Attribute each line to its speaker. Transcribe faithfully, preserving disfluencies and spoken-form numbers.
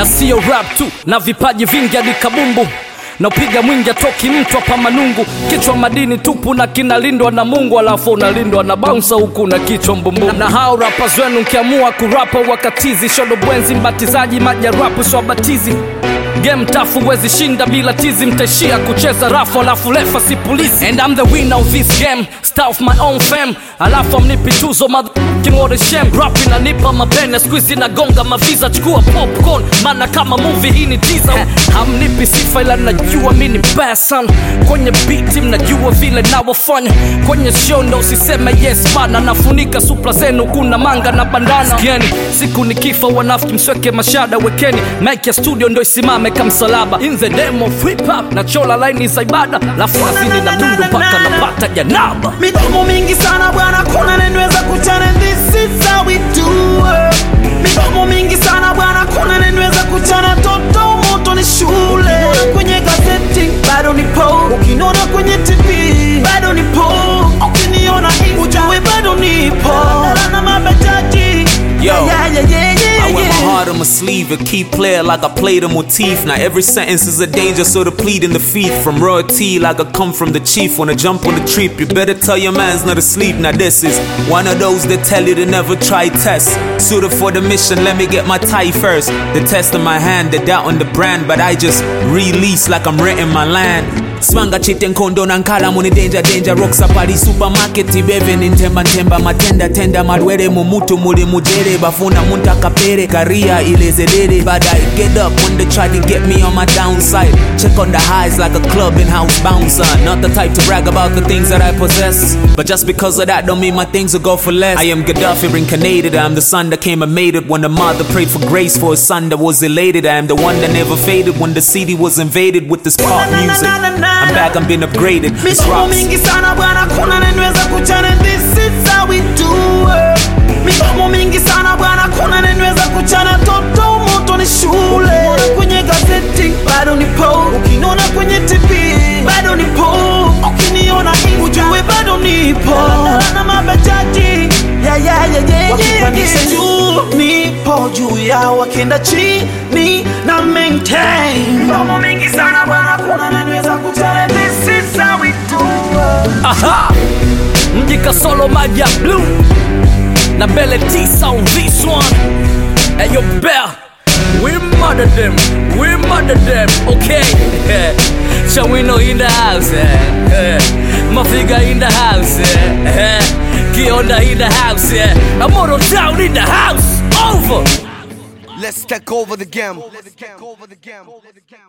Speaker 1: sio rap tu, na vipaji vingi hadi kabumbu. Na upiga mwingi atoki mtu hapa manungu. Kichwa madini tupu na kinalindwa na Mungu, alafu unalindwa na bouncer huku na kichwa mbumbu. Na hao rappers wenu mkiamua kurapa wakatizi, shodo bwenzi mbatizaji maja rapu so batizi. Game tafu wezi shinda bila tizi, mtaishia kucheza rafu alafu lefa si polisi. And I'm the winner of this game, star of my own fame. Alafu amnipi tuzo motherfucking what a shame. Rap inanipa mapene, squeeze na gonga maviza. Chukua popcorn, mana kama movie hii ni teaser. Hamnipi sifa ila najua mini bad son. Kwenye beat mnajua vile na wafanya. Kwenye show ndo usiseme yes mana. Nafunika supla zenu kuna manga na bandana. Sikieni, siku nikifa wanafiki msweke mashada. Wekeni, make ya studio ndo isimame kamsalaba. In the name of hip hop na chola line za ibada. Lafu nazini na mundu paka napata janaba.
Speaker 2: Midomo mingi sana bwana kuna nenweza kuchana. This is how we do it. Midomo mingi sana bwana kuna nenweza kuchana. Toto moto ni shule. Ukiniona kwenye gazeti bado nipo. Ukiniona kwenye T V bado nipo. Ukiniona hivi ujue bado nipo. Na mabajaji.
Speaker 3: Yo,
Speaker 2: yeah, yeah, yeah, yeah,
Speaker 3: I wear my
Speaker 2: yeah.
Speaker 3: heart on my sleeve, a key player like I played a motif. Now every sentence is a danger, so to plead in the feet. From royalty like I come from the chief. When I jump on the trip, you better tell your man's not asleep. Now this is one of those that tell you to never try test. Suited for the mission, let me get my tie first. The test in my hand, the doubt on the brand. But I just release like I'm renting my land. Smanga chiten kondo nankala muni danger danger. Rocks up at the supermarket, ibeve nintemba ntemba. Matenda tenda madwere mumutu muli mujere. Bafuna munta kapere, karia ilezedede. But I get up when they try to get me on my downside. Check on the highs like a club in house bouncer. Not the type to brag about the things that I possess, but just because of that don't mean my things will go for less. I am Gaddafi reincarnated, I am the son that came and made it. When the mother prayed for grace for a son that was elated. I am the one that never faded when the city was invaded with this pop music. I'm back, I'm been upgraded. It's
Speaker 2: Midomo
Speaker 3: rocks.
Speaker 2: mingi sana bwana kuna nenweza kuchana. This is how we do it. Midomo mingi sana bwana kuna nenweza kuchana. Toto moto ni shule. Ukiniona kwenye gazeti bado nipo. Ukiniona kwenye T V bado nipo. Ukiniona hivi ujue bado nipo. Na mabajaji yeah, yeah, yeah, yeah, wakipandisha juu nipo juu yao, wakienda chini na maintain. Midomo mingi sana bwana kuna nenweza kuchana. This is how we do it.
Speaker 1: Aha! Mjika solo maja blue na Bele Tisa on this one. And your bell, we murder them, we murder them, okay? Shawino in the house, eh? Mafiga in the house, eh? Kionda in the house, eh? Amoro Town in the house, over!
Speaker 4: Let's take over the game.